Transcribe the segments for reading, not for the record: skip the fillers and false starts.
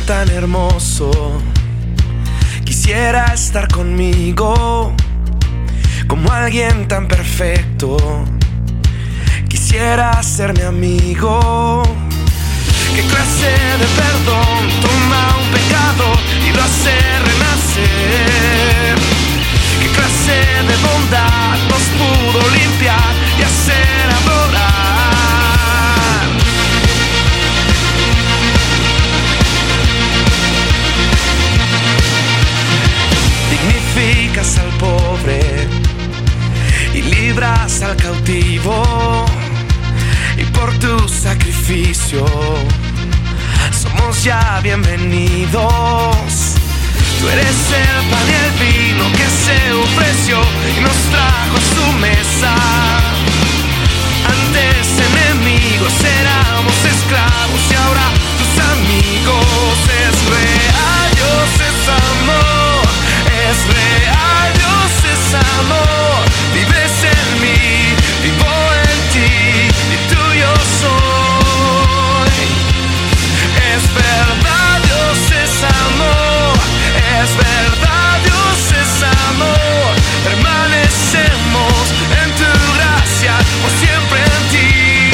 tan hermoso. Quisiera estar conmigo como alguien tan perfecto. Quisiera ser mi amigo. ¿Qué clase de perdón toma un pecado y lo hace renacer? ¿Qué clase de bondad nos pudo limpiar y hacer adorar? Dignificas al pobre y libras al cautivo, y por tu sacrificio somos ya bienvenidos. Tú eres el pan y el vino que se ofreció y nos trajo a su mesa. Antes enemigos éramos esclavos y ahora tus amigos. Es real, Dios es amor. Es real, Dios es amor. Vives en mí, vivo en ti y tuyo soy. Es verdad, Dios es amor. Es verdad, Dios es amor. Permanecemos en tu gracia, por siempre en ti.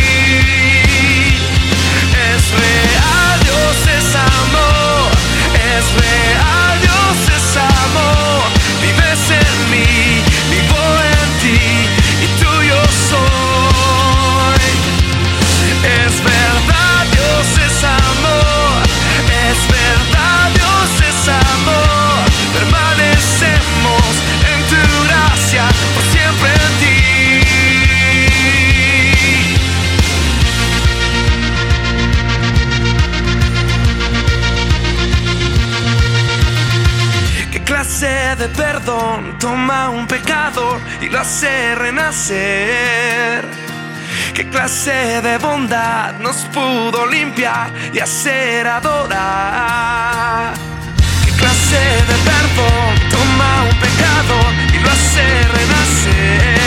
Es real, Dios es amor. Es real, Dios es amor. Vives en mí, vivo en ti y tuyo soy. Es verdad, Dios es amor. Es verdad, Dios es amor. Permanecemos en tu gracia, por siempre en ti. ¿Qué clase de perdón toma un pecador y lo hace renacer? ¿Qué clase de bondad nos pudo limpiar y hacer adorar? ¿Qué clase de perdón toma un pecador y lo hace renacer?